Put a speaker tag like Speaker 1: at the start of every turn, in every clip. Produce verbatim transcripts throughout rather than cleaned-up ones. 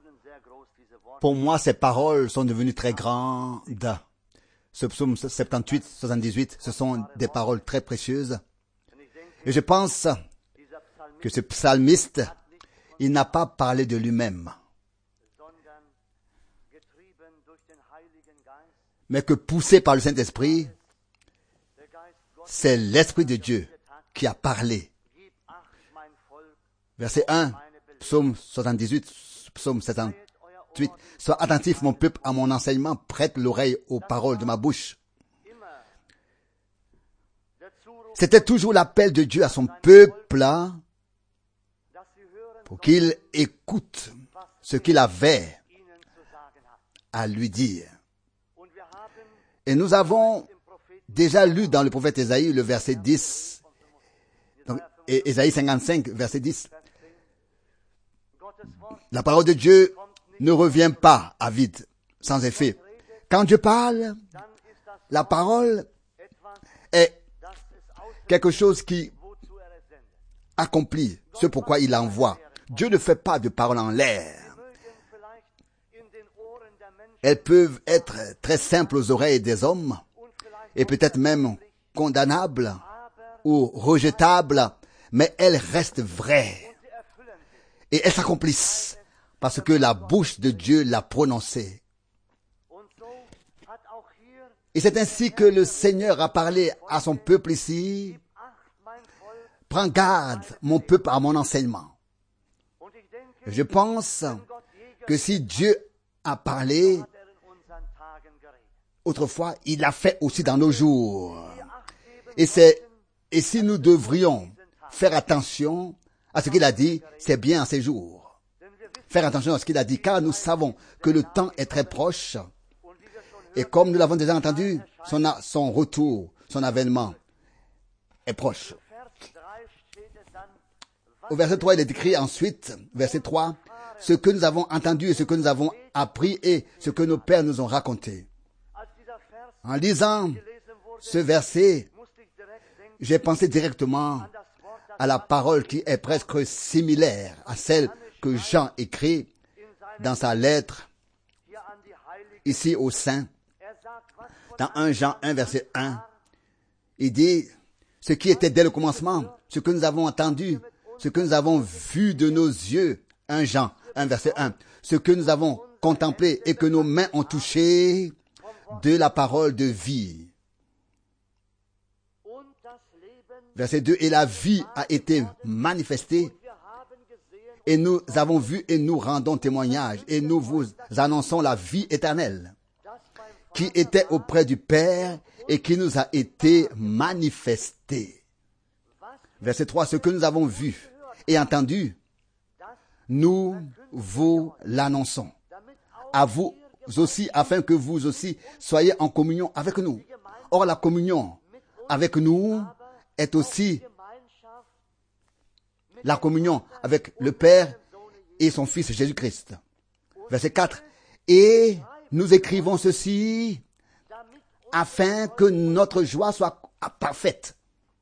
Speaker 1: Pour moi, ces paroles sont devenues très grandes. Ce psaume soixante-dix-huit, soixante-dix-huit, ce sont des paroles très précieuses. Et je pense que ce psalmiste, il n'a pas parlé de lui-même, mais que poussé par le Saint-Esprit, c'est l'Esprit de Dieu qui a parlé. Verset un, psaume soixante-dix-huit, psaume soixante-dix-huit. Sois attentif, mon peuple, à mon enseignement, prête l'oreille aux paroles de ma bouche. C'était toujours l'appel de Dieu à son peuple là, pour qu'il écoute ce qu'il avait à lui dire. Et nous avons déjà lu dans le prophète Ésaïe, le verset dix, donc, Ésaïe cinquante-cinq, verset dix. La parole de Dieu ne revient pas à vide, sans effet. Quand Dieu parle, la parole est quelque chose qui accomplit ce pourquoi il envoie. Dieu ne fait pas de paroles en l'air. Elles peuvent être très simples aux oreilles des hommes et peut-être même condamnables ou rejetables, mais elles restent vraies et elles s'accomplissent parce que la bouche de Dieu l'a prononcée. Et c'est ainsi que le Seigneur a parlé à son peuple ici. Prends garde, mon peuple, à mon enseignement. Je pense que si Dieu a parlé autrefois, il l'a fait aussi dans nos jours. Et c'est, et si nous devrions faire attention à ce qu'il a dit, c'est bien en ces jours. Faire attention à ce qu'il a dit, car nous savons que le temps est très proche. Et comme nous l'avons déjà entendu, son, son retour, son avènement est proche. Au verset trois, il est écrit ensuite, verset trois, ce que nous avons entendu et ce que nous avons appris et ce que nos pères nous ont raconté. En lisant ce verset, j'ai pensé directement à la parole qui est presque similaire à celle que Jean écrit dans sa lettre ici aux saints. Dans un Jean un, verset un, il dit, ce qui était dès le commencement, ce que nous avons entendu, ce que nous avons vu de nos yeux, un Jean un, verset un, ce que nous avons contemplé et que nos mains ont touché de la parole de vie. Verset deux, et la vie a été manifestée et nous avons vu et nous rendons témoignage et nous vous annonçons la vie éternelle qui était auprès du Père et qui nous a été manifestée. Verset trois, ce que nous avons vu et entendu, nous vous l'annonçons. À vous aussi, afin que vous aussi soyez en communion avec nous. Or, la communion avec nous est aussi la communion avec le Père et son Fils Jésus-Christ. Verset quatre. Et nous écrivons ceci afin que notre joie soit parfaite.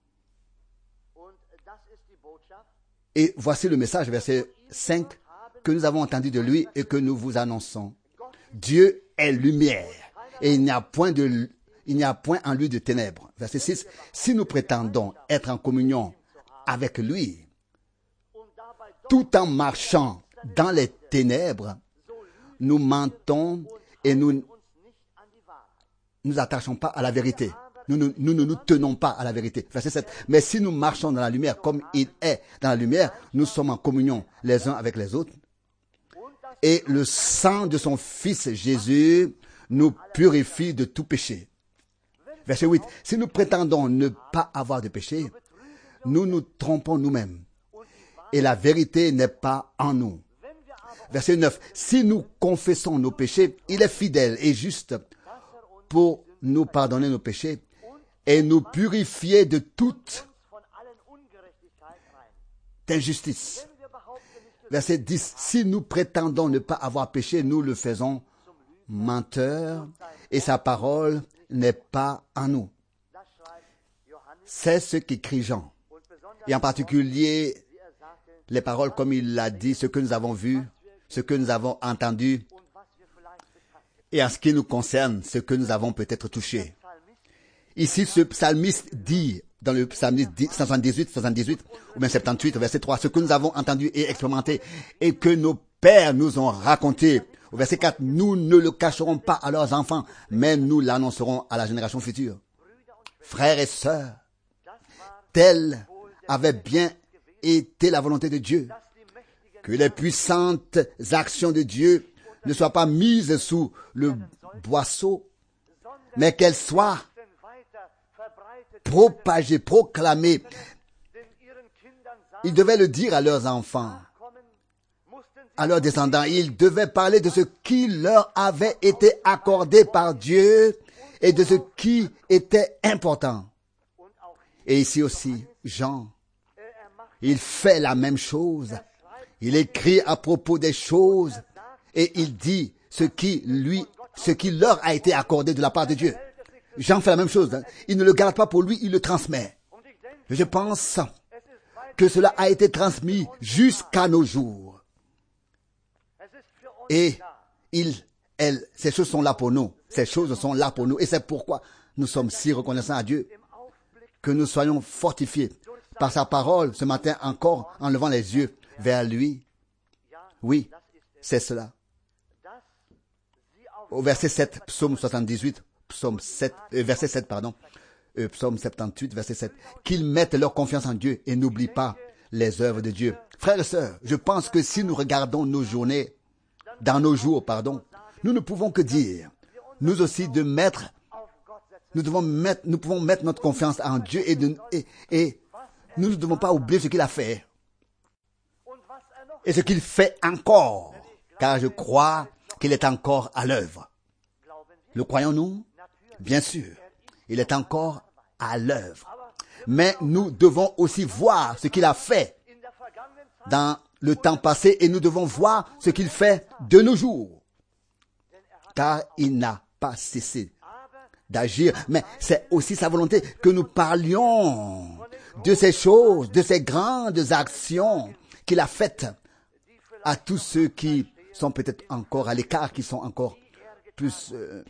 Speaker 1: Et voici le message, verset cinq, que nous avons entendu de lui et que nous vous annonçons. Dieu est lumière et il n'y a point de, il n'y a point en lui de ténèbres. Verset six. Si nous prétendons être en communion avec lui, tout en marchant dans les ténèbres, nous mentons et nous ne nous attachons pas à la vérité. Nous ne nous, nous, nous tenons pas à la vérité. Verset sept. Mais si nous marchons dans la lumière comme il est dans la lumière, nous sommes en communion les uns avec les autres. Et le sang de son Fils Jésus nous purifie de tout péché. Verset huit. Si nous prétendons ne pas avoir de péché, nous nous trompons nous-mêmes. Et la vérité n'est pas en nous. Verset neuf. Si nous confessons nos péchés, il est fidèle et juste pour nous pardonner nos péchés et nous purifier de toute injustice. Verset dix. Si nous prétendons ne pas avoir péché, nous le faisons menteur et sa parole n'est pas en nous. C'est ce qu'écrit Jean. Et en particulier, les paroles comme il l'a dit, ce que nous avons vu, ce que nous avons entendu et en ce qui nous concerne, ce que nous avons peut-être touché. Ici, ce psalmiste dit, dans le psalmiste soixante-dix-huit, soixante-dix-huit, ou bien soixante-dix-huit, verset trois, ce que nous avons entendu et expérimenté et que nos pères nous ont raconté. Au verset quatre, nous ne le cacherons pas à leurs enfants, mais nous l'annoncerons à la génération future. Frères et sœurs, telle avait bien été la volonté de Dieu, que les puissantes actions de Dieu ne soient pas mises sous le boisseau, mais qu'elles soient propagées, proclamées. Ils devaient le dire à leurs enfants, à leurs descendants. Ils devaient parler de ce qui leur avait été accordé par Dieu et de ce qui était important. Et ici aussi, Jean, il fait la même chose. Il écrit à propos des choses et il dit ce qui lui, ce qui leur a été accordé de la part de Dieu. Jean fait la même chose. Hein. Il ne le garde pas pour lui, il le transmet. Je pense que cela a été transmis jusqu'à nos jours. Et il, elle, ces choses sont là pour nous. Ces choses sont là pour nous. Et c'est pourquoi nous sommes si reconnaissants à Dieu que nous soyons fortifiés par sa parole ce matin encore en levant les yeux vers lui. Oui, c'est cela. Au verset sept, psaume soixante-dix-huit, psaume sept, euh, verset sept, pardon, euh, psaume soixante-dix-huit, verset sept, qu'ils mettent leur confiance en Dieu et n'oublient pas les œuvres de Dieu. Frères et sœurs, je pense que si nous regardons nos journées, dans nos jours, pardon, nous ne pouvons que dire, nous aussi, de mettre, nous devons mettre, nous pouvons mettre notre confiance en Dieu et, de, et, et nous ne devons pas oublier ce qu'il a fait et ce qu'il fait encore, car je crois qu'il est encore à l'œuvre. Le croyons-nous? Bien sûr, il est encore à l'œuvre. Mais nous devons aussi voir ce qu'il a fait dans le temps passé et nous devons voir ce qu'il fait de nos jours. Car il n'a pas cessé d'agir, mais c'est aussi sa volonté que nous parlions de ces choses, de ces grandes actions qu'il a faites à tous ceux qui sont peut-être encore à l'écart, qui sont encore plus euh,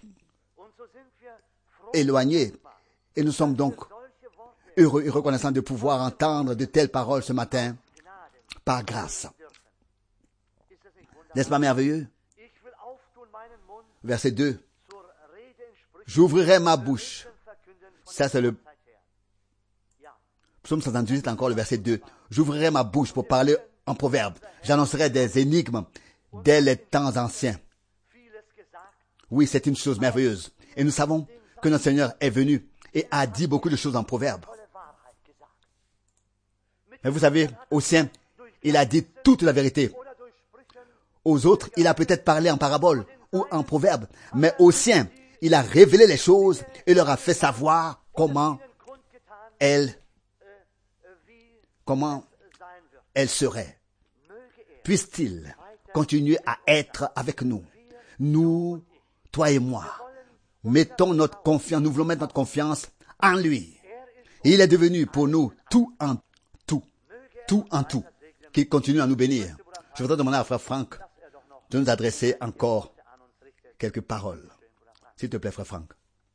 Speaker 1: éloignés. Et nous sommes donc heureux et reconnaissants de pouvoir entendre de telles paroles ce matin par grâce. N'est-ce pas merveilleux? Verset deux. J'ouvrirai ma bouche. Ça, c'est le psaume soixante-dix-huit, encore le verset deux. J'ouvrirai ma bouche pour parler en proverbe. J'annoncerai des énigmes dès les temps anciens. Oui, c'est une chose merveilleuse. Et nous savons que notre Seigneur est venu et a dit beaucoup de choses en proverbe. Mais vous savez, aux siens, il a dit toute la vérité. Aux autres, il a peut-être parlé en parabole ou en proverbe. Mais aux siens, il a révélé les choses et leur a fait savoir comment elles, comment elles seraient. Puisse-t-il continuer à être avec nous. Nous, toi et moi, mettons notre confiance, nous voulons mettre notre confiance en lui. Et il est devenu pour nous tout en tout, tout en tout, qu'il continue à nous bénir. Je voudrais demander à frère Franck de nous adresser encore quelques paroles. S'il te plaît, frère Franck.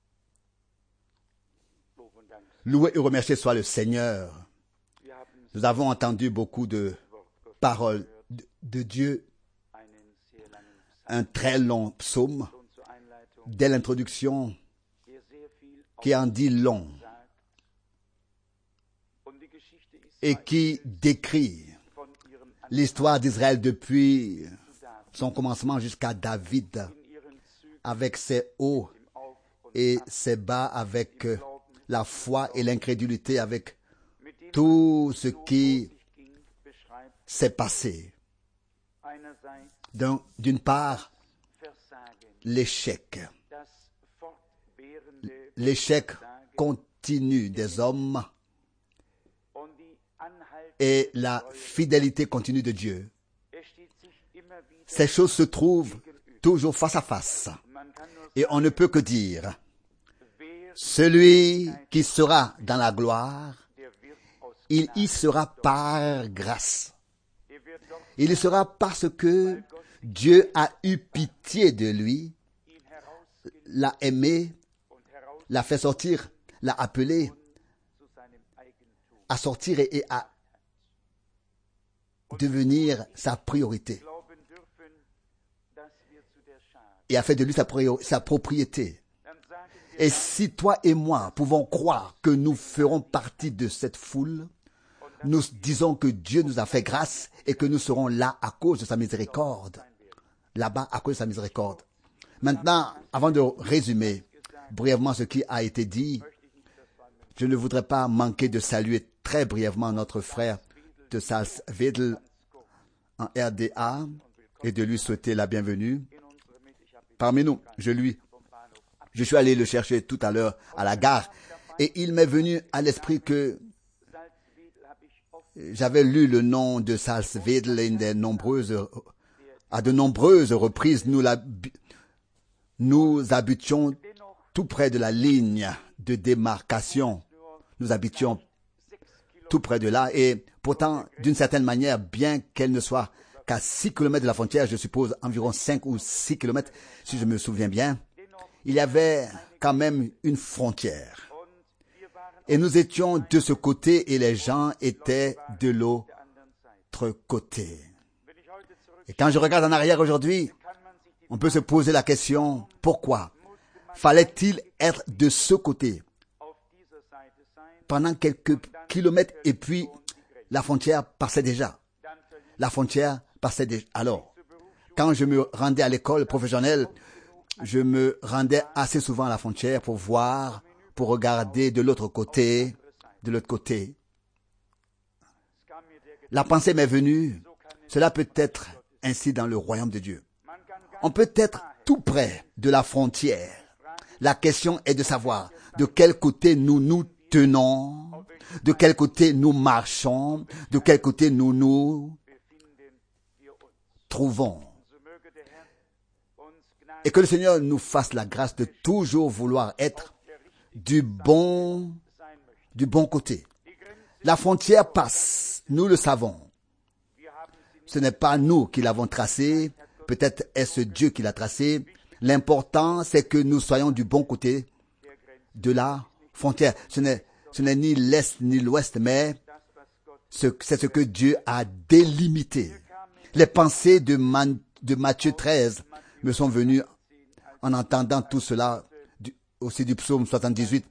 Speaker 1: Loué et remercié soit le Seigneur. Nous avons entendu beaucoup de paroles de, de Dieu. Un très long psaume dès l'introduction qui en dit long et qui décrit l'histoire d'Israël depuis son commencement jusqu'à David, avec ses hauts et ses bas, avec la foi et l'incrédulité, avec tout ce qui s'est passé. Donc, d'une part, l'échec. L'échec continu des hommes et la fidélité continue de Dieu. Ces choses se trouvent toujours face à face. Et on ne peut que dire, celui qui sera dans la gloire, il y sera par grâce. Il y sera parce que Dieu a eu pitié de lui, l'a aimé, l'a fait sortir, l'a appelé à sortir et, et à devenir sa priorité. Et a fait de lui sa, priori- sa propriété. Et si toi et moi pouvons croire que nous ferons partie de cette foule, nous disons que Dieu nous a fait grâce et que nous serons là à cause de sa miséricorde. Là-bas à cause de sa miséricorde. Maintenant, avant de résumer brièvement ce qui a été dit, je ne voudrais pas manquer de saluer très brièvement notre frère de Salzwedel en R D A et de lui souhaiter la bienvenue parmi nous. Je lui, je suis allé le chercher tout à l'heure à la gare et il m'est venu à l'esprit que j'avais lu le nom de Salzwedel et des nombreuses, à de nombreuses reprises, nous, la, nous habitions tout près de la ligne de démarcation. Nous habitions tout près de là et pourtant, d'une certaine manière, bien qu'elle ne soit qu'à six kilomètres de la frontière, je suppose environ cinq ou six kilomètres, si je me souviens bien, il y avait quand même une frontière. Et nous étions de ce côté et les gens étaient de l'autre côté. Et quand je regarde en arrière aujourd'hui, on peut se poser la question, pourquoi fallait-il être de ce côté pendant quelques kilomètres et puis la frontière passait déjà. La frontière passait déjà. Alors, quand je me rendais à l'école professionnelle, je me rendais assez souvent à la frontière pour voir, pour regarder de l'autre côté, de l'autre côté. La pensée m'est venue, cela peut être ainsi dans le royaume de Dieu. On peut être tout près de la frontière. La question est de savoir de quel côté nous nous tenons, de quel côté nous marchons, de quel côté nous nous trouvons. Et que le Seigneur nous fasse la grâce de toujours vouloir être du bon, du bon côté. La frontière passe, nous le savons. Ce n'est pas nous qui l'avons tracée, peut-être est-ce Dieu qui l'a tracée. L'important, c'est que nous soyons du bon côté de la frontière. Ce n'est, ce n'est ni l'Est ni l'Ouest, mais ce, c'est ce que Dieu a délimité. Les pensées de, Man, de Matthieu treize me sont venues en entendant tout cela, du, aussi du psaume soixante-dix-huit,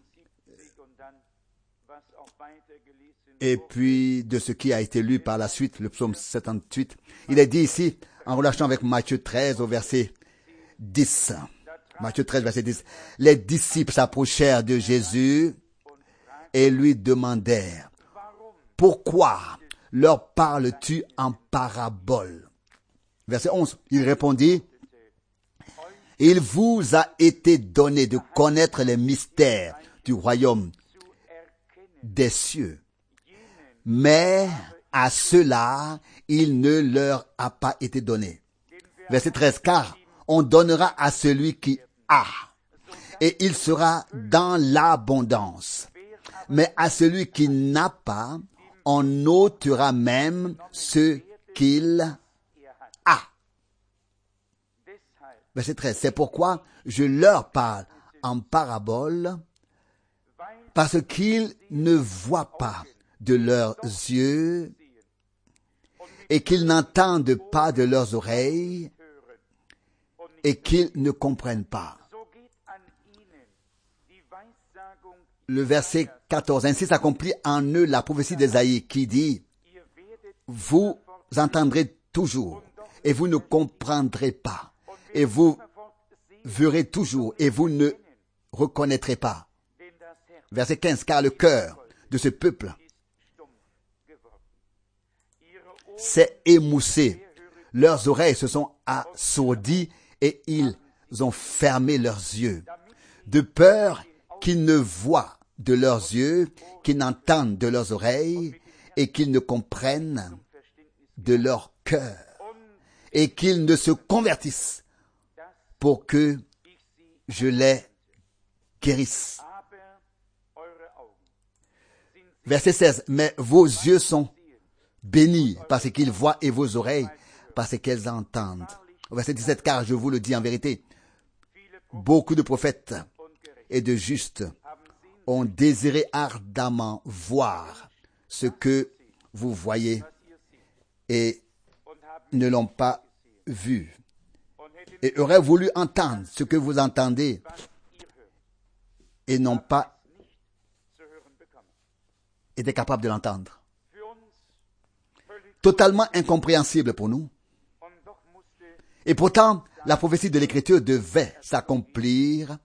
Speaker 1: et puis de ce qui a été lu par la suite, le psaume soixante-dix-huit. Il est dit ici, en relation avec Matthieu treize au verset dix. Matthieu treize, verset dix. Les disciples s'approchèrent de Jésus et lui demandèrent, « Pourquoi leur parles-tu en parabole ?» Verset onze. Il répondit, « Il vous a été donné de connaître les mystères du royaume des cieux, mais à ceux-là, il ne leur a pas été donné. » Verset treize. « Car on donnera à celui qui a, et il sera dans l'abondance. Mais à celui qui n'a pas, on ôtera même ce qu'il a. » Verset treize. « C'est pourquoi je leur parle en parabole, parce qu'ils ne voient pas de leurs yeux, et qu'ils n'entendent pas de leurs oreilles, et qu'ils ne comprennent pas. » Le verset quatorze. « Ainsi s'accomplit en eux la prophétie d'Ésaïe qui dit, « Vous entendrez toujours, et vous ne comprendrez pas, et vous verrez toujours, et vous ne reconnaîtrez pas. » Verset quinze. « Car le cœur de ce peuple s'est émoussé, leurs oreilles se sont assourdies, et ils ont fermé leurs yeux, de peur qu'ils ne voient de leurs yeux, qu'ils n'entendent de leurs oreilles, et qu'ils ne comprennent de leur cœur, et qu'ils ne se convertissent pour que je les guérisse. » Verset seize. « Mais vos yeux sont bénis parce qu'ils voient et vos oreilles parce qu'elles entendent. Au verset dix-sept, car je vous le dis en vérité, beaucoup de prophètes et de justes ont désiré ardemment voir ce que vous voyez et ne l'ont pas vu, et auraient voulu entendre ce que vous entendez et n'ont pas été capables de l'entendre. Totalement incompréhensible pour nous. Et pourtant, la prophétie de l'Écriture devait s'accomplir.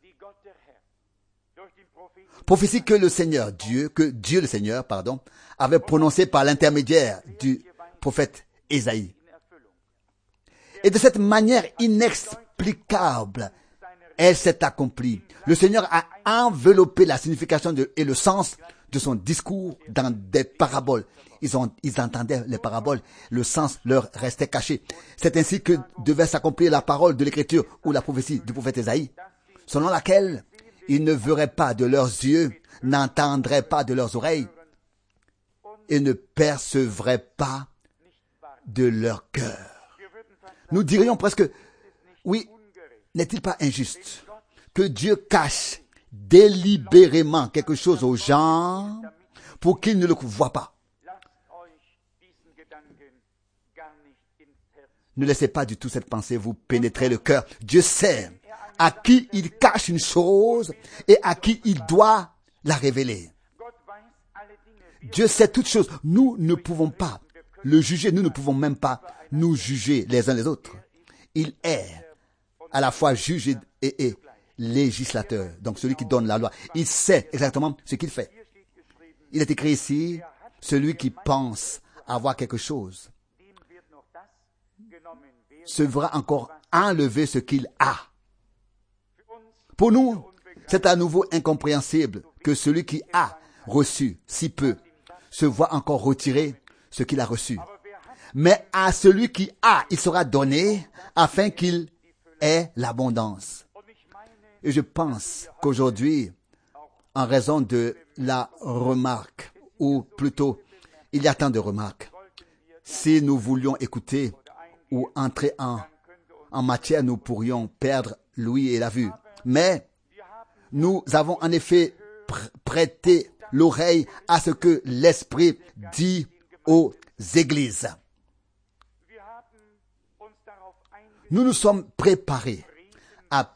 Speaker 1: Prophétie que le Seigneur Dieu, que Dieu le Seigneur, pardon, avait prononcée par l'intermédiaire du prophète Ésaïe. Et de cette manière inexplicable, elle s'est accomplie. Le Seigneur a enveloppé la signification de, et le sens de son discours dans des paraboles. Ils, ont, ils entendaient les paraboles, le sens leur restait caché. C'est ainsi que devait s'accomplir la parole de l'Écriture ou la prophétie du prophète Ésaïe, selon laquelle ils ne verraient pas de leurs yeux, n'entendraient pas de leurs oreilles et ne percevraient pas de leur cœur. Nous dirions presque, oui, n'est-il pas injuste que Dieu cache délibérément quelque chose aux gens pour qu'ils ne le voient pas? Ne laissez pas du tout cette pensée vous pénétrer le cœur. Dieu sait à qui il cache une chose et à qui il doit la révéler. Dieu sait toutes choses. Nous ne pouvons pas le juger. Nous ne pouvons même pas nous juger les uns les autres. Il est à la fois juge et, et, et législateur. Donc celui qui donne la loi. Il sait exactement ce qu'il fait. Il est écrit ici, celui qui pense avoir quelque chose se verra encore enlever ce qu'il a. Pour nous, c'est à nouveau incompréhensible que celui qui a reçu si peu se voit encore retirer ce qu'il a reçu. Mais à celui qui a, il sera donné afin qu'il ait l'abondance. Et je pense qu'aujourd'hui, en raison de la remarque, ou plutôt, il y a tant de remarques, si nous voulions écouter ou entrer en, en matière, nous pourrions perdre l'ouïe et la vue. Mais nous avons en effet pr- prêté l'oreille à ce que l'Esprit dit aux églises. Nous nous sommes préparés à,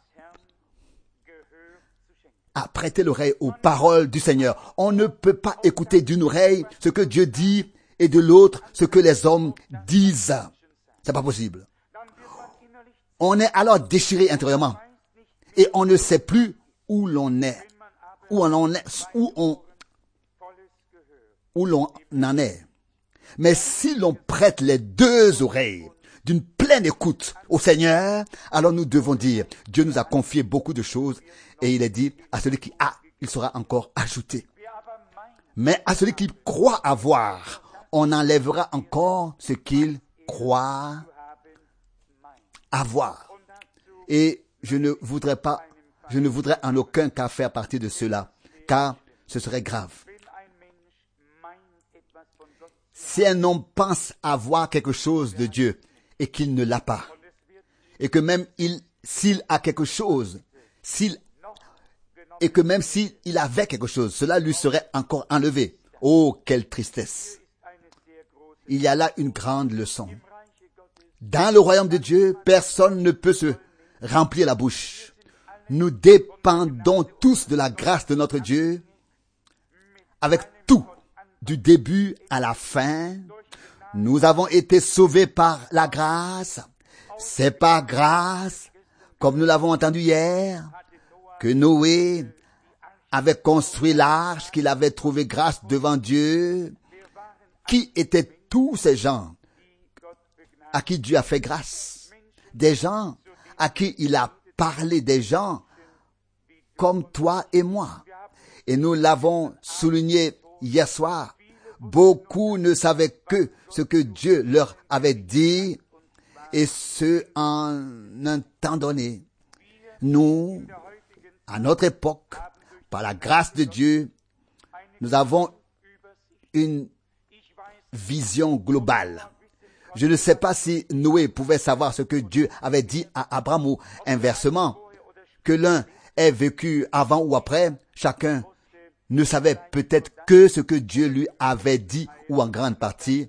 Speaker 1: à prêter l'oreille aux paroles du Seigneur. On ne peut pas écouter d'une oreille ce que Dieu dit et de l'autre ce que les hommes disent. C'est pas possible. On est alors déchiré intérieurement et on ne sait plus où l'on est, où on en est, où on, où l'on en est. Mais si l'on prête les deux oreilles d'une pleine écoute au Seigneur, alors nous devons dire, Dieu nous a confié beaucoup de choses et il est dit, à celui qui a, il sera encore ajouté. Mais à celui qui croit avoir, on enlèvera encore ce qu'il croit avoir. Et je ne voudrais pas, je ne voudrais en aucun cas faire partie de cela, car ce serait grave. Si un homme pense avoir quelque chose de Dieu et qu'il ne l'a pas, et que même il, s'il a quelque chose, s'il, et que même s'il avait quelque chose, cela lui serait encore enlevé. Oh, quelle tristesse! Il y a là une grande leçon. Dans le royaume de Dieu, personne ne peut se remplir la bouche. Nous dépendons tous de la grâce de notre Dieu, avec tout, du début à la fin. Nous avons été sauvés par la grâce. C'est par grâce, comme nous l'avons entendu hier, que Noé avait construit l'arche, qu'il avait trouvé grâce devant Dieu. Qui étaient tous ces gens à qui Dieu a fait grâce? Des gens à qui il a parlé, des gens comme toi et moi. Et nous l'avons souligné hier soir. Beaucoup ne savaient que ce que Dieu leur avait dit, et ce en un temps donné. Nous, à notre époque, par la grâce de Dieu, nous avons une vision globale. Je ne sais pas si Noé pouvait savoir ce que Dieu avait dit à Abraham ou inversement, que l'un ait vécu avant ou après, chacun ne savait peut-être que ce que Dieu lui avait dit ou en grande partie,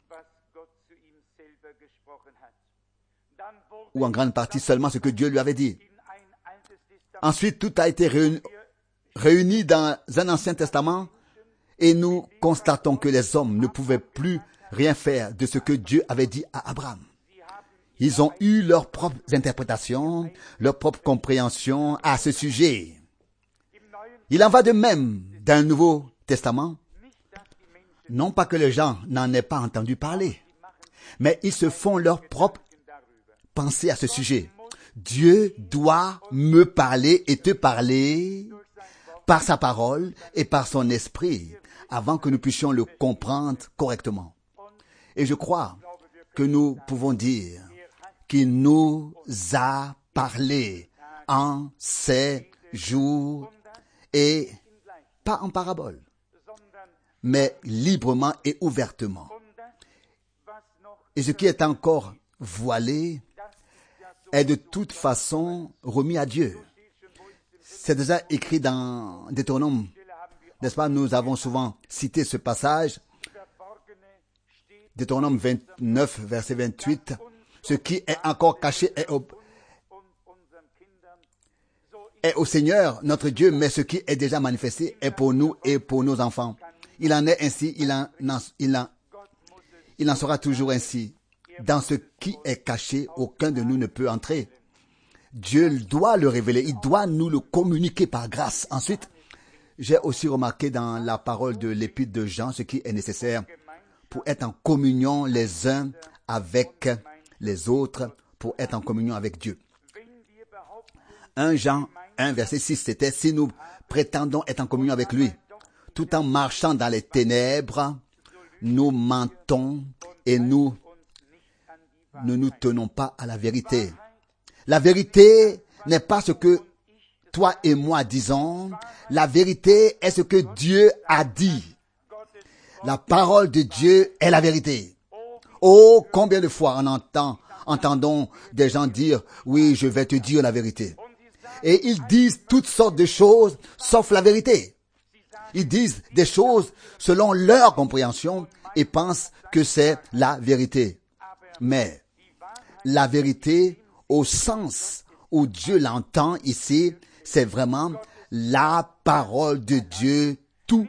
Speaker 1: ou en grande partie seulement ce que Dieu lui avait dit. Ensuite, tout a été réuni, réuni dans un Ancien Testament et nous constatons que les hommes ne pouvaient plus rien faire de ce que Dieu avait dit à Abraham. Ils ont eu leurs propres interprétations, leur propre compréhension à ce sujet. Il en va de même dans le Nouveau Testament. Non pas que les gens n'en aient pas entendu parler, mais ils se font leur propre pensée à ce sujet. Dieu doit me parler et te parler par sa parole et par son esprit avant que nous puissions le comprendre correctement. Et je crois que nous pouvons dire qu'il nous a parlé en ces jours et pas en parabole, mais librement et ouvertement. Et ce qui est encore voilé est de toute façon remis à Dieu. C'est déjà écrit dans Deutéronome, n'est-ce pas? Nous avons souvent cité ce passage, Deutéronome vingt-neuf, verset vingt-huit. Ce qui est encore caché est au, est au Seigneur, notre Dieu, mais ce qui est déjà manifesté est pour nous et pour nos enfants. Il en est ainsi, il en, il en, il en sera toujours ainsi. Dans ce qui est caché, aucun de nous ne peut entrer. Dieu doit le révéler, il doit nous le communiquer par grâce. Ensuite, j'ai aussi remarqué dans la parole de l'épître de Jean ce qui est nécessaire pour être en communion les uns avec les autres, pour être en communion avec Dieu. un Jean un, verset six, c'était « Si nous prétendons être en communion avec lui, tout en marchant dans les ténèbres, nous mentons et nous ne nous tenons pas à la vérité. » La vérité n'est pas ce que toi et moi disons. La vérité est ce que Dieu a dit. La parole de Dieu est la vérité. Oh, combien de fois on entend, entendons des gens dire, oui, je vais te dire la vérité. Et ils disent toutes sortes de choses, sauf la vérité. Ils disent des choses selon leur compréhension et pensent que c'est la vérité. Mais la vérité, au sens où Dieu l'entend ici, c'est vraiment la parole de Dieu tout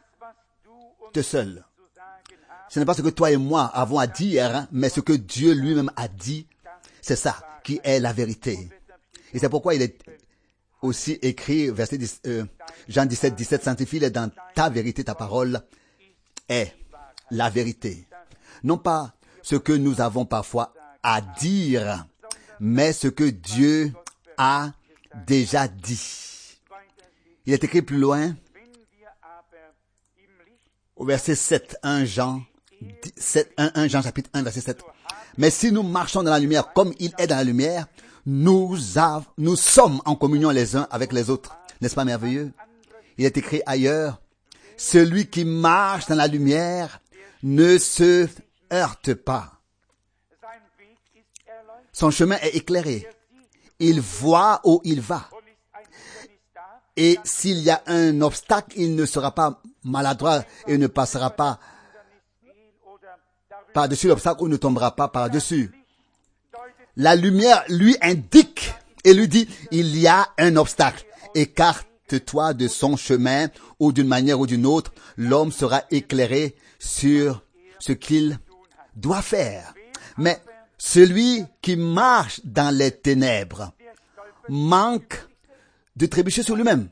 Speaker 1: seul. Ce n'est pas ce que toi et moi avons à dire, mais ce que Dieu lui-même a dit, c'est ça qui est la vérité. Et c'est pourquoi il est aussi écrit, verset dix, euh, Jean dix-sept, dix-sept, sanctifie-les dans ta vérité, ta parole est la vérité. Non pas ce que nous avons parfois à dire, mais ce que Dieu a déjà dit. Il est écrit plus loin, au verset sept, un Jean, sept, un, un Jean chapitre un, verset sept. Mais si nous marchons dans la lumière comme il est dans la lumière, nous, av- nous sommes en communion les uns avec les autres. N'est-ce pas merveilleux? Il est écrit ailleurs, celui qui marche dans la lumière ne se heurte pas. Son chemin est éclairé. Il voit où il va. Et s'il y a un obstacle, il ne sera pas maladroit et ne passera pas par-dessus l'obstacle ou ne tombera pas par-dessus. La lumière lui indique et lui dit, il y a un obstacle. Écarte-toi de son chemin ou d'une manière ou d'une autre, l'homme sera éclairé sur ce qu'il doit faire. Mais celui qui marche dans les ténèbres manque de trébucher sur lui-même.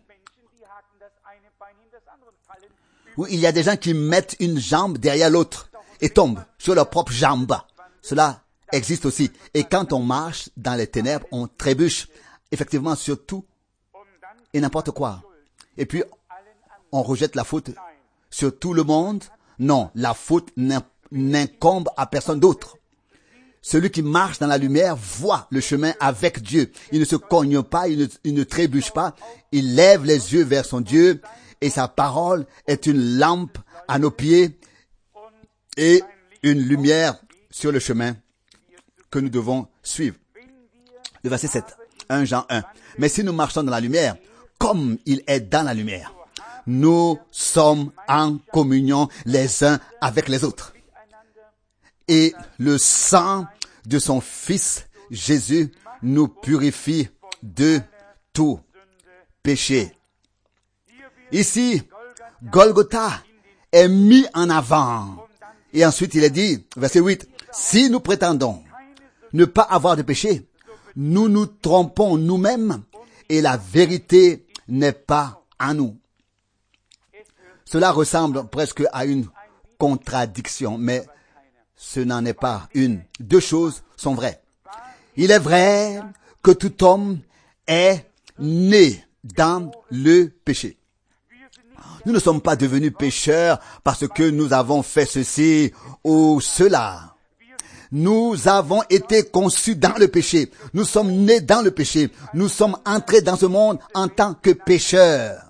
Speaker 1: Oui, il y a des gens qui mettent une jambe derrière l'autre et tombent sur leur propre jambe. Cela existe aussi. Et quand on marche dans les ténèbres, on trébuche effectivement sur tout et n'importe quoi. Et puis, on rejette la faute sur tout le monde. Non, la faute n'incombe à personne d'autre. Celui qui marche dans la lumière voit le chemin avec Dieu. Il ne se cogne pas, il ne, il ne trébuche pas. Il lève les yeux vers son Dieu et sa parole est une lampe à nos pieds et une lumière sur le chemin que nous devons suivre. Le verset sept, premier Jean un. Mais si nous marchons dans la lumière, comme il est dans la lumière, nous sommes en communion les uns avec les autres. Et le sang de son Fils Jésus nous purifie de tout péché. Ici, Golgotha est mis en avant. Et ensuite, il est dit, verset huit, si nous prétendons ne pas avoir de péché, nous nous trompons nous-mêmes et la vérité n'est pas en nous. Cela ressemble presque à une contradiction, mais ce n'en est pas une. Deux choses sont vraies. Il est vrai que tout homme est né dans le péché. Nous ne sommes pas devenus pécheurs parce que nous avons fait ceci ou cela. Nous avons été conçus dans le péché. Nous sommes nés dans le péché. Nous sommes entrés dans ce monde en tant que pécheurs.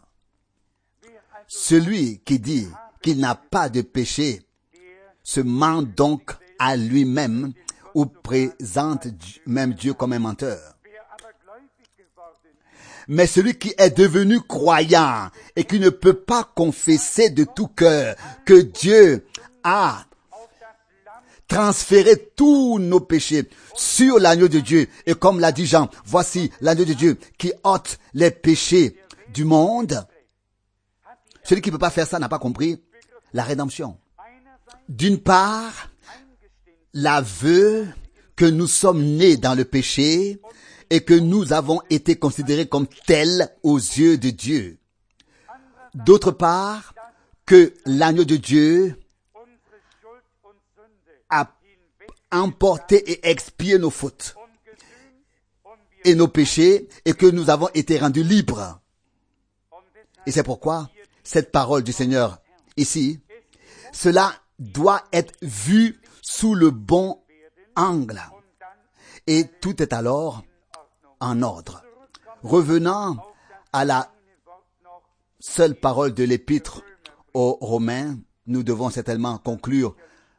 Speaker 1: Celui qui dit qu'il n'a pas de péché se ment donc à lui-même ou présente même Dieu comme un menteur. Mais celui qui est devenu croyant et qui ne peut pas confesser de tout cœur que Dieu a transféré tous nos péchés sur l'agneau de Dieu. Et comme l'a dit Jean, voici l'agneau de Dieu qui ôte les péchés du monde. Celui qui ne peut pas faire ça n'a pas compris la rédemption. D'une part, l'aveu que nous sommes nés dans le péché et que nous avons été considérés comme tels aux yeux de Dieu. D'autre part, que l'agneau de Dieu a emporté et expié nos fautes et nos péchés et que nous avons été rendus libres. Et c'est pourquoi cette parole du Seigneur ici, cela doit être vu sous le bon angle. Et tout est alors en ordre. Revenant à la seule parole de l'épître aux Romains, nous devons certainement conclure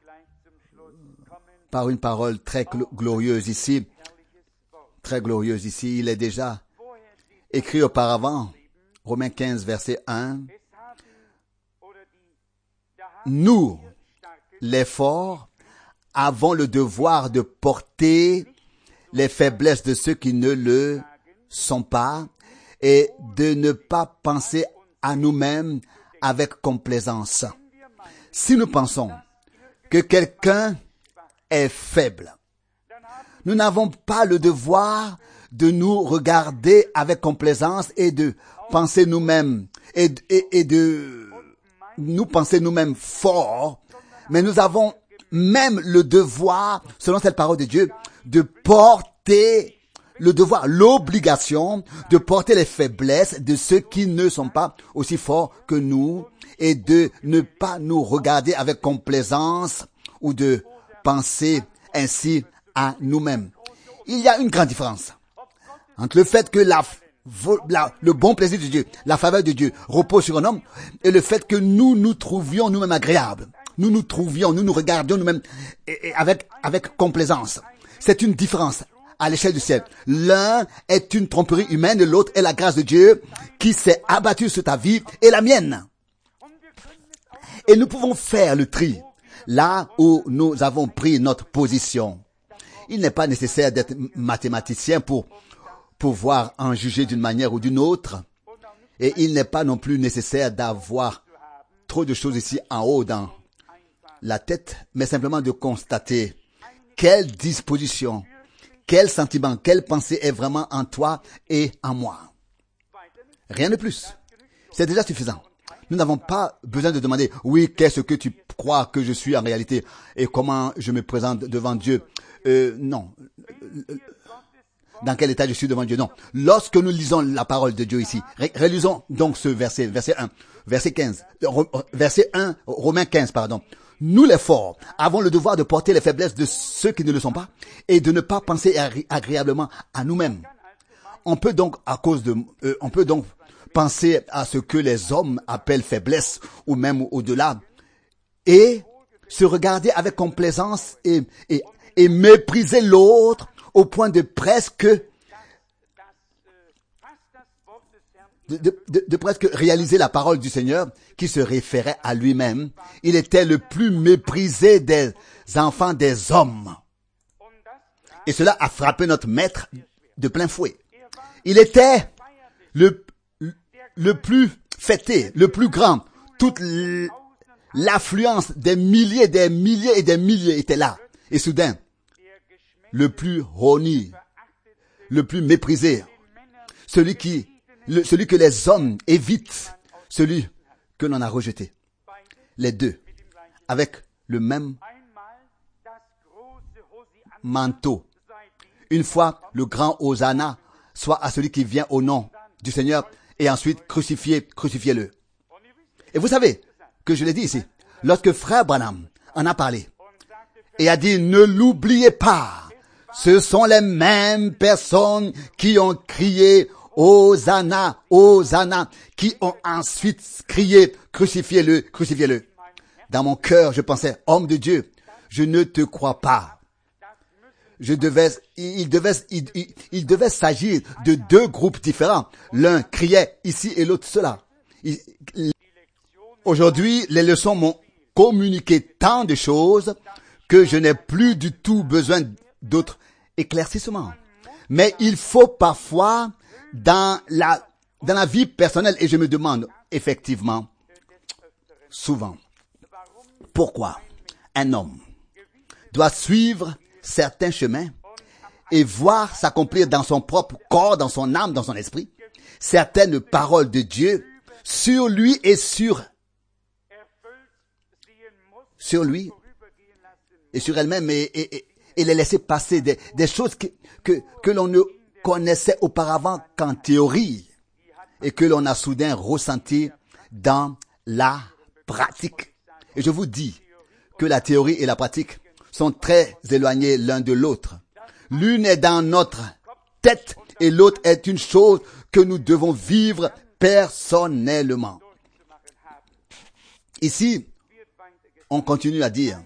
Speaker 1: par une parole très glorieuse ici. Très glorieuse ici. Il est déjà écrit auparavant, Romains quinze, verset un. Nous, les forts, avons le devoir de porter les faiblesses de ceux qui ne le sont pas et de ne pas penser à nous-mêmes avec complaisance. Si nous pensons que quelqu'un est faible, nous n'avons pas le devoir de nous regarder avec complaisance et de penser nous-mêmes et, et, et de nous penser nous-mêmes forts, mais nous avons même le devoir, selon cette parole de Dieu, de porter le devoir, l'obligation de porter les faiblesses de ceux qui ne sont pas aussi forts que nous et de ne pas nous regarder avec complaisance ou de penser ainsi à nous-mêmes. Il y a une grande différence entre le fait que la, la, le bon plaisir de Dieu, la faveur de Dieu repose sur un homme et le fait que nous nous trouvions nous-mêmes agréables. Nous nous trouvions, nous nous regardions nous-mêmes avec, avec complaisance. C'est une différence à l'échelle du ciel. L'un est une tromperie humaine et l'autre est la grâce de Dieu qui s'est abattue sur ta vie et la mienne. Et nous pouvons faire le tri là où nous avons pris notre position. Il n'est pas nécessaire d'être mathématicien pour pouvoir en juger d'une manière ou d'une autre. Et il n'est pas non plus nécessaire d'avoir trop de choses ici en haut dans la tête, mais simplement de constater quelle disposition, quel sentiment, quelle pensée est vraiment en toi et en moi. Rien de plus. C'est déjà suffisant. Nous n'avons pas besoin de demander, oui, qu'est-ce que tu crois que je suis en réalité et comment je me présente devant Dieu. Euh, non. Dans quel état je suis devant Dieu? Non. Lorsque nous lisons la parole de Dieu ici, relisons donc ce verset, verset un, verset quinze, verset un, Romains quinze, pardon. Nous les forts avons le devoir de porter les faiblesses de ceux qui ne le sont pas et de ne pas penser agréablement à nous-mêmes. On peut donc à cause de, euh, on peut donc penser à ce que les hommes appellent faiblesse ou même au-delà. Et se regarder avec complaisance et, et, et mépriser l'autre au point de presque de, de, de, de presque réaliser la parole du Seigneur qui se référait à lui-même. Il était le plus méprisé des enfants des hommes. Et cela a frappé notre maître de plein fouet. Il était le, le plus fêté, le plus grand. Toute l'affluence des milliers, des milliers et des milliers était là. Et soudain, le plus honni, le plus méprisé, celui qui, le, celui que les hommes évitent, celui que l'on a rejeté. Les deux, avec le même manteau. Une fois le grand Hosanna, soit à celui qui vient au nom du Seigneur, et ensuite crucifiez, crucifiez-le. Et vous savez que je l'ai dit ici, lorsque frère Branham en a parlé, et a dit, ne l'oubliez pas, ce sont les mêmes personnes qui ont crié Hosanna, Hosanna, qui ont ensuite crié, crucifiez-le, crucifiez-le. Dans mon cœur, je pensais, homme de Dieu, je ne te crois pas. Je devais, il devait, il, il, il devait s'agir de deux groupes différents. L'un criait ici et l'autre cela. Aujourd'hui, les leçons m'ont communiqué tant de choses que je n'ai plus du tout besoin d'autres éclaircissements. Mais il faut parfois, dans la, dans la vie personnelle, et je me demande effectivement, souvent, pourquoi un homme doit suivre certains chemins et voir s'accomplir dans son propre corps, dans son âme, dans son esprit, certaines paroles de Dieu sur lui et sur, sur lui et sur elle-même et, et, et, et les laisser passer des, des choses que, que, que l'on ne connaissait auparavant qu'en théorie et que l'on a soudain ressenti dans la pratique. Et je vous dis que la théorie et la pratique sont très éloignés l'un de l'autre. L'une est dans notre tête et l'autre est une chose que nous devons vivre personnellement. Ici, on continue à dire,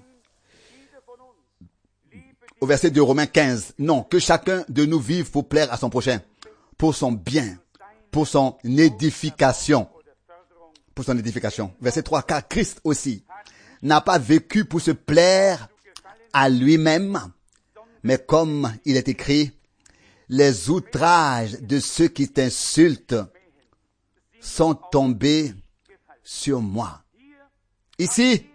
Speaker 1: au verset de Romains quinze, non, que chacun de nous vive pour plaire à son prochain, pour son bien, pour son édification. Pour son édification. Verset trois, car Christ aussi n'a pas vécu pour se plaire à lui-même, mais comme il est écrit, les outrages de ceux qui t'insultent sont tombés sur moi. Ici,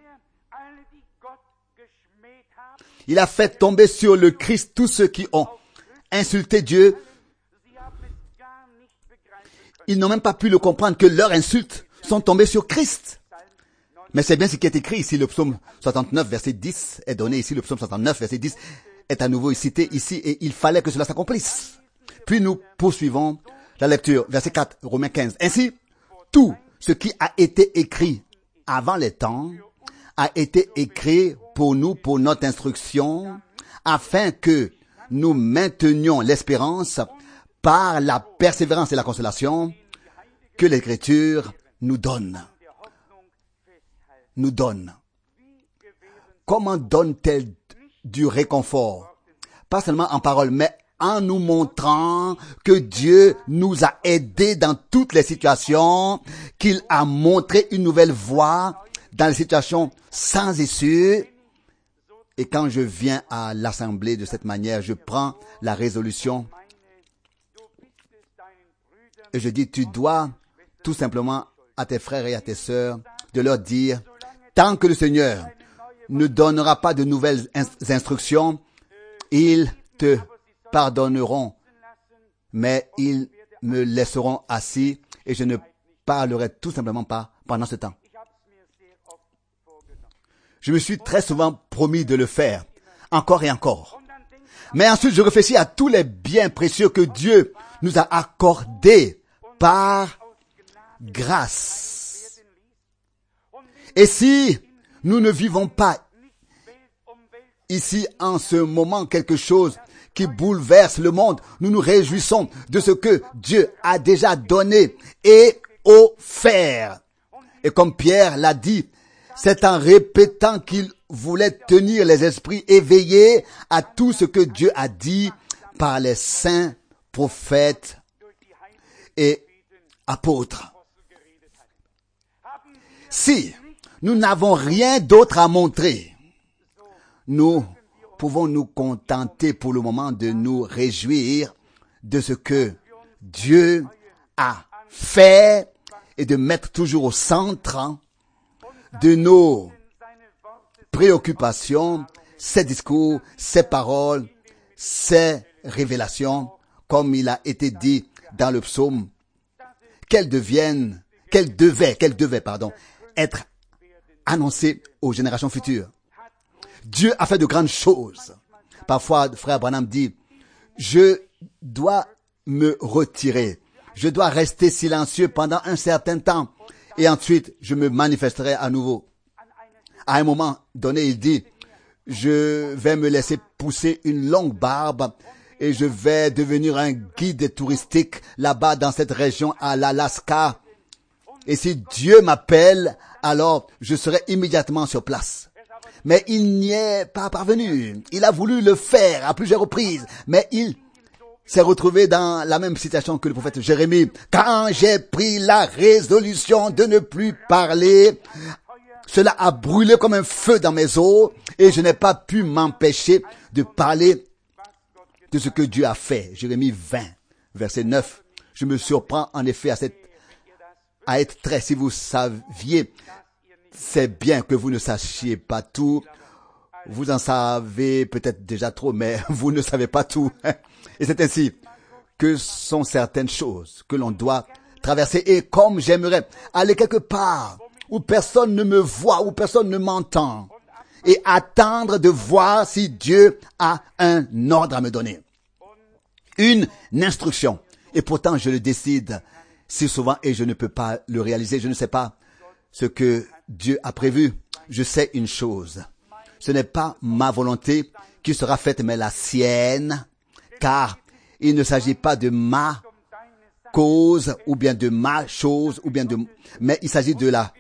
Speaker 1: il a fait tomber sur le Christ tous ceux qui ont insulté Dieu. Ils n'ont même pas pu le comprendre que leurs insultes sont tombées sur Christ. Mais c'est bien ce qui est écrit ici, le psaume soixante-neuf, verset dix est donné ici, le psaume soixante-neuf, verset dix est à nouveau cité ici et il fallait que cela s'accomplisse. Puis nous poursuivons la lecture, verset quatre, Romains quinze. Ainsi, tout ce qui a été écrit avant les temps a été écrit pour nous, pour notre instruction, afin que nous maintenions l'espérance par la persévérance et la consolation que l'Écriture nous donne. Nous donne. Comment donne-t-elle du réconfort? Pas seulement en parole, mais en nous montrant que Dieu nous a aidés dans toutes les situations, qu'il a montré une nouvelle voie dans les situations sans issue. Et quand je viens à l'assemblée de cette manière, je prends la résolution et je dis, tu dois tout simplement à tes frères et à tes sœurs de leur dire, tant que le Seigneur ne donnera pas de nouvelles instructions, ils te pardonneront, mais ils me laisseront assis et je ne parlerai tout simplement pas pendant ce temps. Je me suis très souvent promis de le faire, encore et encore. Mais ensuite, je réfléchis à tous les biens précieux que Dieu nous a accordés par grâce. Et si nous ne vivons pas ici en ce moment quelque chose qui bouleverse le monde, nous nous réjouissons de ce que Dieu a déjà donné et offert. Et comme Pierre l'a dit, c'est en répétant qu'il voulait tenir les esprits éveillés à tout ce que Dieu a dit par les saints prophètes et apôtres. Si nous n'avons rien d'autre à montrer, nous pouvons nous contenter pour le moment de nous réjouir de ce que Dieu a fait et de mettre toujours au centre de nos préoccupations ses discours, ses paroles, ses révélations, comme il a été dit dans le psaume, qu'elles deviennent, qu'elles devaient, qu'elles devaient, pardon, être annoncées aux générations futures. Dieu a fait de grandes choses. Parfois, frère Branham dit, je dois me retirer. Je dois rester silencieux pendant un certain temps. Et ensuite, je me manifesterai à nouveau. À un moment donné, il dit, je vais me laisser pousser une longue barbe et je vais devenir un guide touristique là-bas dans cette région à l'Alaska. Et si Dieu m'appelle, alors je serai immédiatement sur place. Mais il n'y est pas parvenu. Il a voulu le faire à plusieurs reprises, mais il s'est retrouvé dans la même situation que le prophète Jérémie. Quand j'ai pris la résolution de ne plus parler, cela a brûlé comme un feu dans mes os et je n'ai pas pu m'empêcher de parler de ce que Dieu a fait. Jérémie vingt, verset neuf. Je me surprends en effet à, cette, à être très, si vous saviez, c'est bien que vous ne sachiez pas tout. Vous en savez peut-être déjà trop, mais vous ne savez pas tout. Et c'est ainsi que sont certaines choses que l'on doit traverser. Et comme j'aimerais aller quelque part où personne ne me voit, où personne ne m'entend, et attendre de voir si Dieu a un ordre à me donner. Une instruction. Et pourtant, je le décide si souvent et je ne peux pas le réaliser. Je ne sais pas ce que Dieu a prévu. Je sais une chose. Ce n'est pas ma volonté qui sera faite, mais la sienne, car il ne s'agit pas de ma cause, ou bien de ma chose, ou bien de, mais il s'agit de la,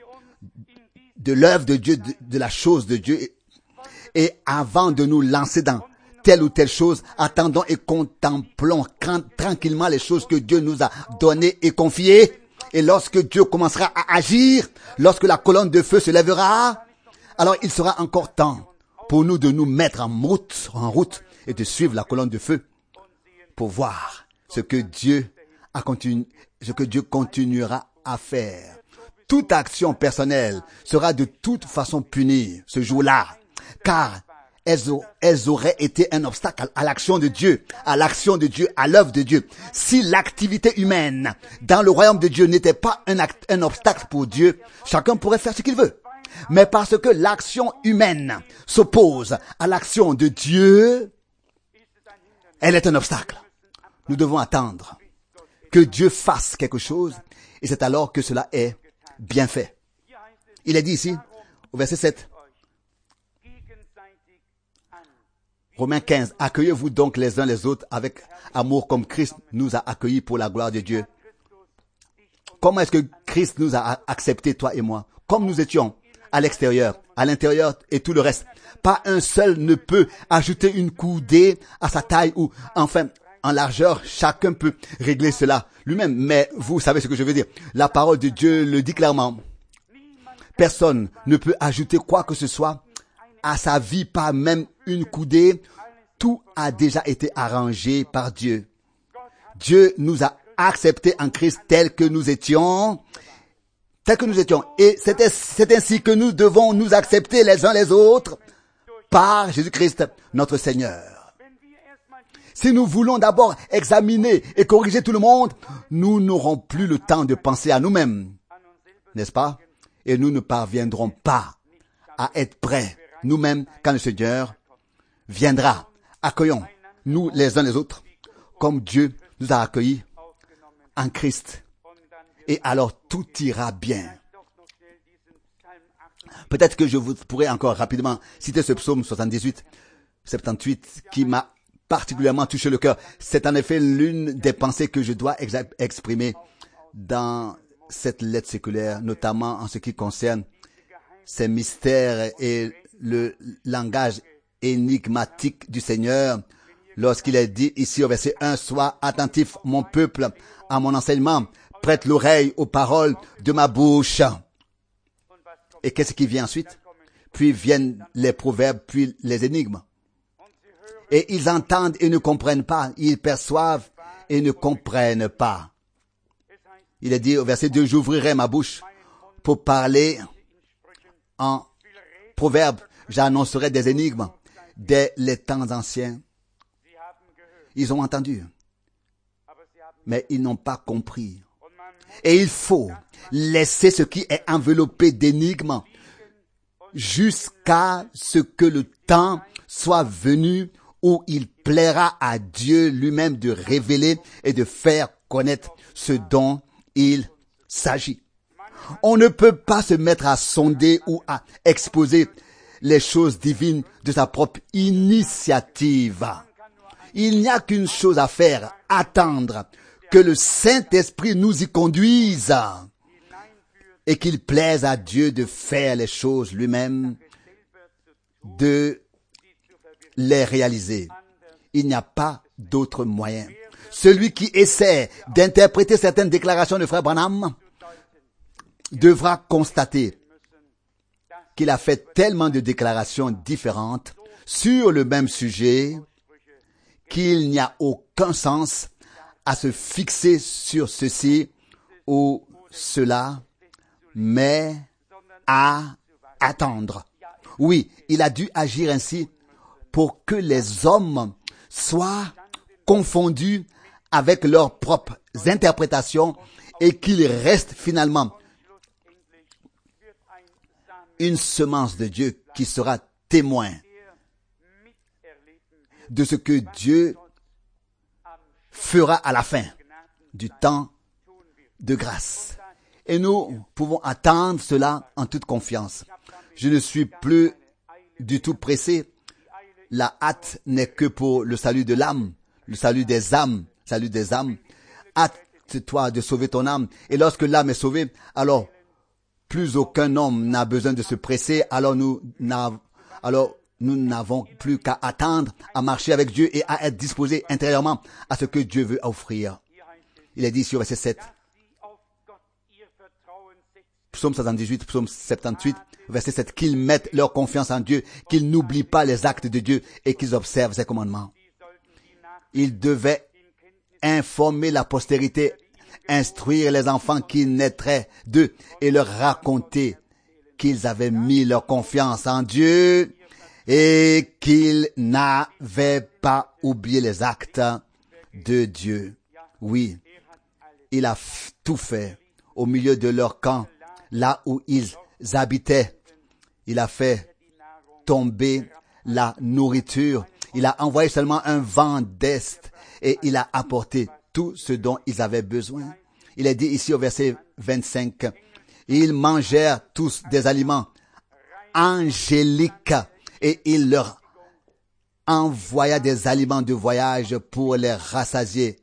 Speaker 1: de l'œuvre de Dieu, de, de la chose de Dieu. Et, et avant de nous lancer dans telle ou telle chose, attendons et contemplons tranquillement les choses que Dieu nous a données et confiées. Et lorsque Dieu commencera à agir, lorsque la colonne de feu se lèvera, alors il sera encore temps pour nous de nous mettre en route, en route et de suivre la colonne de feu pour voir ce que Dieu a continu, ce que Dieu continuera à faire. Toute action personnelle sera de toute façon punie ce jour-là, car elles, ont, elles auraient été un obstacle à l'action de Dieu, à l'action de Dieu, à l'œuvre de Dieu. Si l'activité humaine dans le royaume de Dieu n'était pas un, acte, un obstacle pour Dieu, chacun pourrait faire ce qu'il veut. Mais parce que l'action humaine s'oppose à l'action de Dieu, elle est un obstacle. Nous devons attendre que Dieu fasse quelque chose, et c'est alors que cela est bien fait. Il est dit ici, au verset sept, Romains quinze, accueillez-vous donc les uns les autres avec amour comme Christ nous a accueillis pour la gloire de Dieu. Comment est-ce que Christ nous a acceptés, toi et moi, comme nous étions à l'extérieur, à l'intérieur et tout le reste. Pas un seul ne peut ajouter une coudée à sa taille ou, enfin, en largeur, chacun peut régler cela lui-même. Mais vous savez ce que je veux dire. La parole de Dieu le dit clairement. Personne ne peut ajouter quoi que ce soit à sa vie, pas même une coudée. Tout a déjà été arrangé par Dieu. Dieu nous a acceptés en Christ tel que nous étions, tel que nous étions. Et c'est, c'est ainsi que nous devons nous accepter les uns les autres par Jésus-Christ, notre Seigneur. Si nous voulons d'abord examiner et corriger tout le monde, nous n'aurons plus le temps de penser à nous-mêmes, n'est-ce pas? Et nous ne parviendrons pas à être prêts nous-mêmes quand le Seigneur viendra. Accueillons nous les uns les autres comme Dieu nous a accueillis en Christ. Et alors tout ira bien. Peut-être que je vous pourrais encore rapidement citer ce psaume soixante-dix-huit, soixante-dix-huit qui m'a particulièrement touché le cœur. C'est en effet l'une des pensées que je dois ex- exprimer dans cette lettre séculaire, notamment en ce qui concerne ces mystères et le langage énigmatique du Seigneur lorsqu'il est dit ici au verset un, « Sois attentif, mon peuple, à mon enseignement, prête l'oreille aux paroles de ma bouche. » Et qu'est-ce qui vient ensuite? Puis viennent les proverbes, puis les énigmes. Et ils entendent et ne comprennent pas. Ils perçoivent et ne comprennent pas. Il est dit au verset deux, « J'ouvrirai ma bouche pour parler en proverbes. J'annoncerai des énigmes dès les temps anciens. » Ils ont entendu, mais ils n'ont pas compris. Et il faut laisser ce qui est enveloppé d'énigmes jusqu'à ce que le temps soit venu où il plaira à Dieu lui-même de révéler et de faire connaître ce dont il s'agit. On ne peut pas se mettre à sonder ou à exposer les choses divines de sa propre initiative. Il n'y a qu'une chose à faire, attendre que le Saint-Esprit nous y conduise et qu'il plaise à Dieu de faire les choses lui-même, de les réaliser. Il n'y a pas d'autre moyen. Celui qui essaie d'interpréter certaines déclarations de Frère Branham devra constater qu'il a fait tellement de déclarations différentes sur le même sujet qu'il n'y a aucun sens à se fixer sur ceci ou cela, mais à attendre. Oui, il a dû agir ainsi pour que les hommes soient confondus avec leurs propres interprétations et qu'il reste finalement une semence de Dieu qui sera témoin de ce que Dieu fera à la fin du temps de grâce. Et nous pouvons attendre cela en toute confiance. Je ne suis plus du tout pressé. La hâte n'est que pour le salut de l'âme, le salut des âmes, salut des âmes. Hâte-toi de sauver ton âme. Et lorsque l'âme est sauvée, alors plus aucun homme n'a besoin de se presser. Alors nous n'avons, alors nous n'avons plus qu'à attendre, à marcher avec Dieu et à être disposés intérieurement à ce que Dieu veut offrir. Il est dit sur verset sept. Psaume soixante-dix-huit, psaume soixante-dix-huit, verset sept, qu'ils mettent leur confiance en Dieu, qu'ils n'oublient pas les actes de Dieu et qu'ils observent ses commandements. Ils devaient informer la postérité, instruire les enfants qui naîtraient d'eux et leur raconter qu'ils avaient mis leur confiance en Dieu et qu'ils n'avaient pas oublié les actes de Dieu. Oui, il a tout fait au milieu de leur camp, là où ils habitaient. Il a fait tomber la nourriture. Il a envoyé seulement un vent d'est et il a apporté tout ce dont ils avaient besoin. Il est dit ici au verset vingt-cinq, ils mangèrent tous des aliments angéliques et il leur envoya des aliments de voyage pour les rassasier.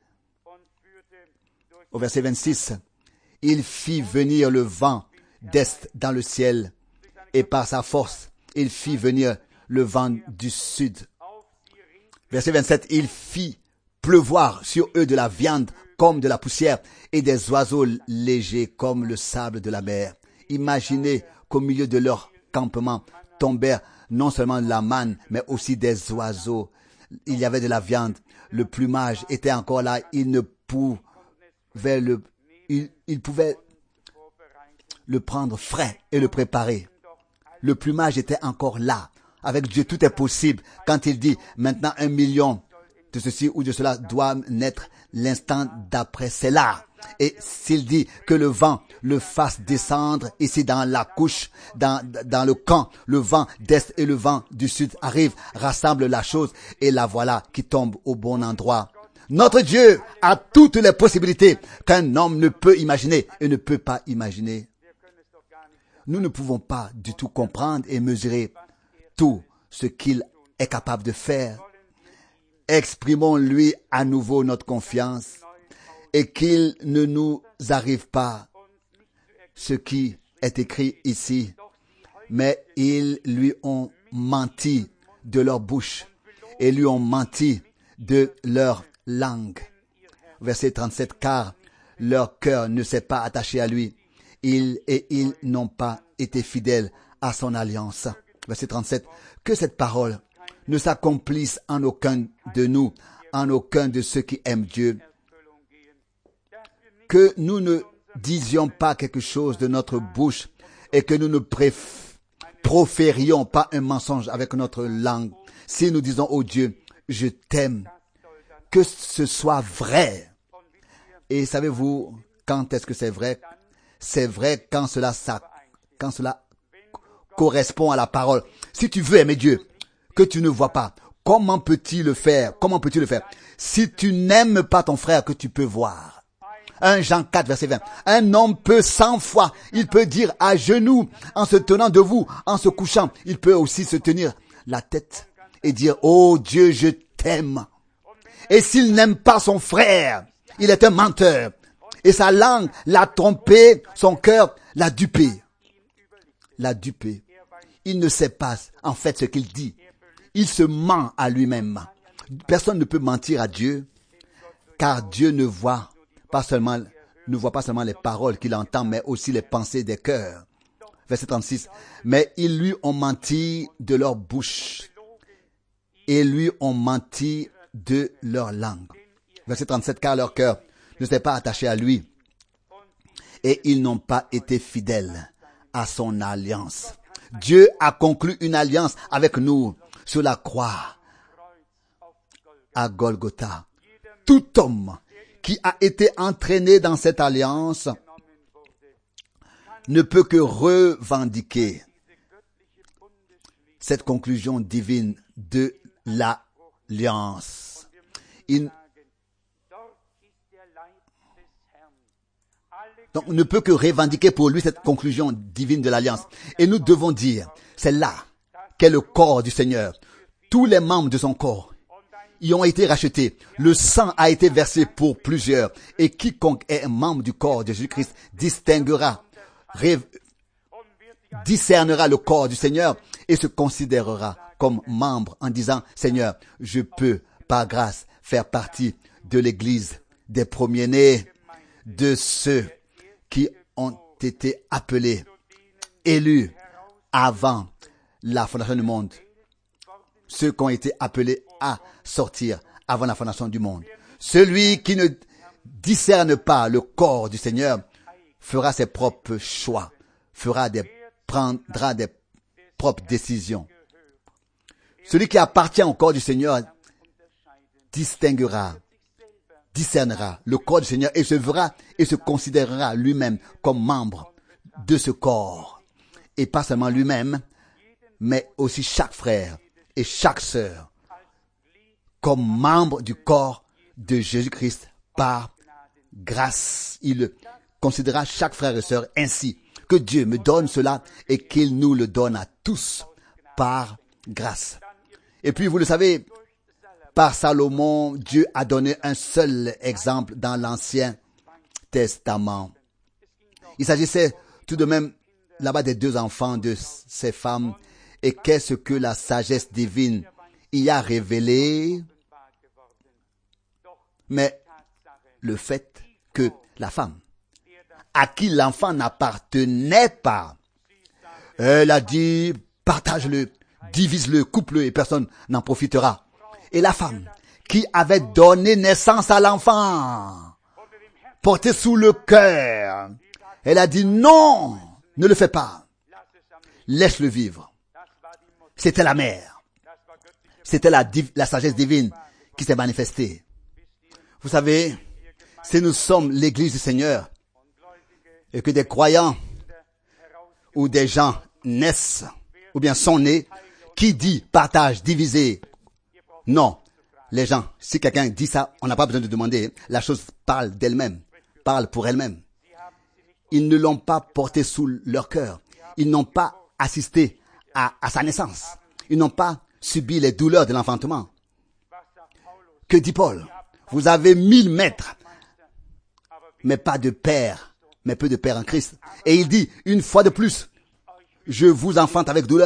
Speaker 1: Au verset vingt-six, il fit venir le vent d'est dans le ciel et par sa force, il fit venir le vent du sud. Verset vingt-sept, il fit pleuvoir sur eux de la viande comme de la poussière et des oiseaux légers comme le sable de la mer. Imaginez qu'au milieu de leur campement tombèrent non seulement la manne, mais aussi des oiseaux. Il y avait de la viande. Le plumage était encore là. Il ne pouvait le, il, il pouvait le prendre frais et le préparer. Le plumage était encore là. Avec Dieu, tout est possible. Quand il dit, maintenant un million de ceci ou de cela doit naître, l'instant d'après, c'est là. Et s'il dit que le vent le fasse descendre ici dans la couche, dans, dans le camp, le vent d'est et le vent du sud arrive, rassemble la chose et la voilà qui tombe au bon endroit. Notre Dieu a toutes les possibilités qu'un homme ne peut imaginer et ne peut pas imaginer. Nous ne pouvons pas du tout comprendre et mesurer tout ce qu'il est capable de faire. Exprimons-lui à nouveau notre confiance et qu'il ne nous arrive pas ce qui est écrit ici, mais ils lui ont menti de leur bouche et lui ont menti de leur langue. Verset trente-sept, car leur cœur ne s'est pas attaché à lui, ils et ils n'ont pas été fidèles à son alliance. Verset trente-sept, que cette parole ne s'accomplisse en aucun de nous, en aucun de ceux qui aiment Dieu, que nous ne disions pas quelque chose de notre bouche et que nous ne préf- proférions pas un mensonge avec notre langue. Si nous disons au Dieu, je t'aime, que ce soit vrai. Et savez-vous quand est-ce que c'est vrai? C'est vrai quand cela, ça, quand cela correspond à la parole. Si tu veux aimer Dieu, que tu ne vois pas, comment peux-tu le faire? Comment peux-tu le faire? Si tu n'aimes pas ton frère que tu peux voir. un Jean quatre, verset vingt. Un homme peut cent fois, il peut dire à genoux, en se tenant debout, en se couchant, il peut aussi se tenir la tête et dire, oh Dieu, je t'aime. Et s'il n'aime pas son frère, il est un menteur. Et sa langue l'a trompé, son cœur l'a dupé. L'a dupé. Il ne sait pas en fait ce qu'il dit. Il se ment à lui-même. Personne ne peut mentir à Dieu, car Dieu ne voit pas seulement, ne voit pas seulement les paroles qu'il entend, mais aussi les pensées des cœurs. Verset trente-six. Mais ils lui ont menti de leur bouche et lui ont menti de leur langue. Verset trente-sept. Car leur cœur ne s'est pas attaché à lui et ils n'ont pas été fidèles à son alliance. Dieu a conclu une alliance avec nous sur la croix à Golgotha. Tout homme qui a été entraîné dans cette alliance ne peut que revendiquer cette conclusion divine de l'alliance. Il Donc, on ne peut que revendiquer pour lui cette conclusion divine de l'alliance. Et nous devons dire, c'est là qu'est le corps du Seigneur. Tous les membres de son corps y ont été rachetés. Le sang a été versé pour plusieurs. Et quiconque est un membre du corps de Jésus-Christ distinguera, ré, discernera le corps du Seigneur et se considérera comme membre en disant, Seigneur, je peux, par grâce, faire partie de l'Église des premiers-nés, de ceux qui ont été appelés, élus avant la fondation du monde. Ceux qui ont été appelés à sortir avant la fondation du monde. Celui qui ne discerne pas le corps du Seigneur fera ses propres choix, fera des, prendra des propres décisions. Celui qui appartient au corps du Seigneur distinguera, discernera le corps du Seigneur et se verra et se considérera lui-même comme membre de ce corps. Et pas seulement lui-même, mais aussi chaque frère et chaque sœur comme membre du corps de Jésus-Christ par grâce. Il considérera chaque frère et sœur ainsi. Que Dieu me donne cela et qu'il nous le donne à tous par grâce. Et puis, vous le savez, par Salomon, Dieu a donné un seul exemple dans l'Ancien Testament. Il s'agissait tout de même là-bas des deux enfants de ces femmes. Et qu'est-ce que la sagesse divine y a révélé? Mais le fait que la femme, à qui l'enfant n'appartenait pas, elle a dit, partage-le, divise-le, coupe-le et personne n'en profitera. Et la femme qui avait donné naissance à l'enfant, porté sous le cœur, elle a dit non, ne le fais pas, laisse-le vivre. C'était la mère. C'était la, la sagesse divine qui s'est manifestée. Vous savez, si nous sommes l'église du Seigneur et que des croyants ou des gens naissent ou bien sont nés, qui dit partage, diviser? Non. Les gens, si quelqu'un dit ça, on n'a pas besoin de demander. La chose parle d'elle-même, parle pour elle-même. Ils ne l'ont pas porté sous leur cœur. Ils n'ont pas assisté à, à sa naissance. Ils n'ont pas subi les douleurs de l'enfantement. Que dit Paul? Vous avez mille maîtres, mais pas de père, mais peu de père en Christ. Et il dit, une fois de plus, je vous enfante avec douleur.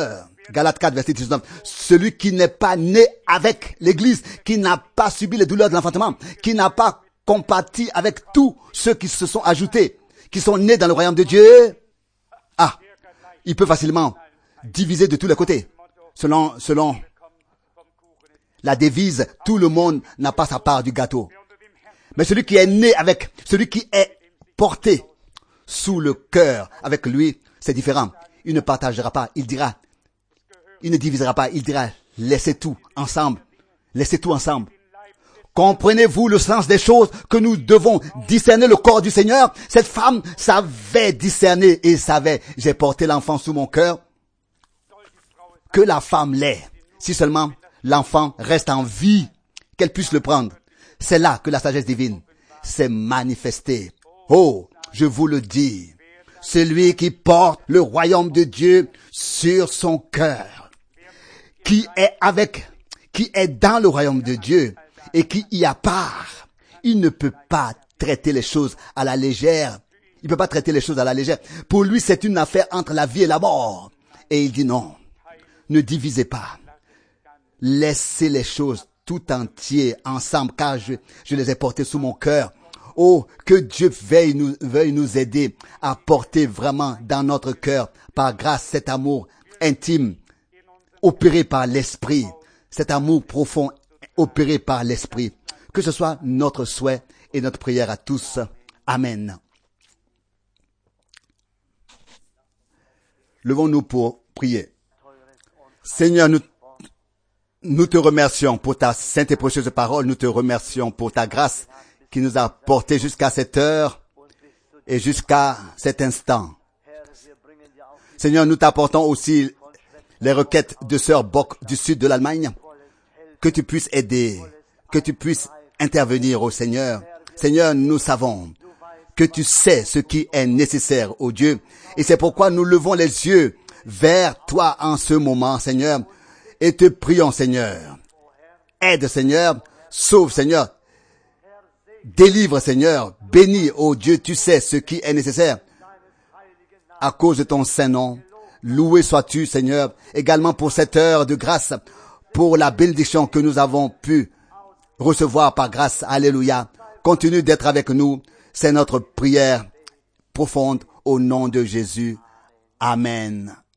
Speaker 1: Galates quatre, verset dix-neuf. Celui qui n'est pas né avec l'Église, qui n'a pas subi les douleurs de l'enfantement, qui n'a pas compati avec tous ceux qui se sont ajoutés, qui sont nés dans le royaume de Dieu, ah, il peut facilement diviser de tous les côtés. Selon, selon la devise, tout le monde n'a pas sa part du gâteau. Mais celui qui est né avec, celui qui est porté sous le cœur avec lui, c'est différent. Il ne partagera pas, il dira, il ne divisera pas, il dira, laissez tout ensemble, laissez tout ensemble. Comprenez-vous le sens des choses que nous devons discerner le corps du Seigneur? Cette femme savait discerner et savait, j'ai porté l'enfant sous mon cœur. Que la femme l'ait, si seulement l'enfant reste en vie, qu'elle puisse le prendre. C'est là que la sagesse divine s'est manifestée. Oh, je vous le dis, celui qui porte le royaume de Dieu sur son cœur, qui est avec, qui est dans le royaume de Dieu et qui y a part, il ne peut pas traiter les choses à la légère. Il ne peut pas traiter les choses à la légère. Pour lui, c'est une affaire entre la vie et la mort. Et il dit non, ne divisez pas. Laissez les choses tout entier ensemble, car je, je les ai portés sous mon cœur. Oh, que Dieu veuille nous, veuille nous aider à porter vraiment dans notre cœur, par grâce, cet amour intime, opéré par l'Esprit, cet amour profond, opéré par l'Esprit. Que ce soit notre souhait et notre prière à tous. Amen. Levons-nous pour prier. Seigneur, nous Nous te remercions pour ta sainte et précieuse parole. Nous te remercions pour ta grâce qui nous a portés jusqu'à cette heure et jusqu'à cet instant. Seigneur, nous t'apportons aussi les requêtes de sœur Bock du sud de l'Allemagne. Que tu puisses aider, que tu puisses intervenir, ô Seigneur. Seigneur, nous savons que tu sais ce qui est nécessaire, ô Dieu. Et c'est pourquoi nous levons les yeux vers toi en ce moment, Seigneur. Et te prions, Seigneur. Aide, Seigneur. Sauve, Seigneur. Délivre, Seigneur. Bénis, ô Dieu, tu sais ce qui est nécessaire. À cause de ton saint nom, loué sois-tu, Seigneur, également pour cette heure de grâce, pour la bénédiction que nous avons pu recevoir par grâce. Alléluia. Continue d'être avec nous. C'est notre prière profonde au nom de Jésus. Amen.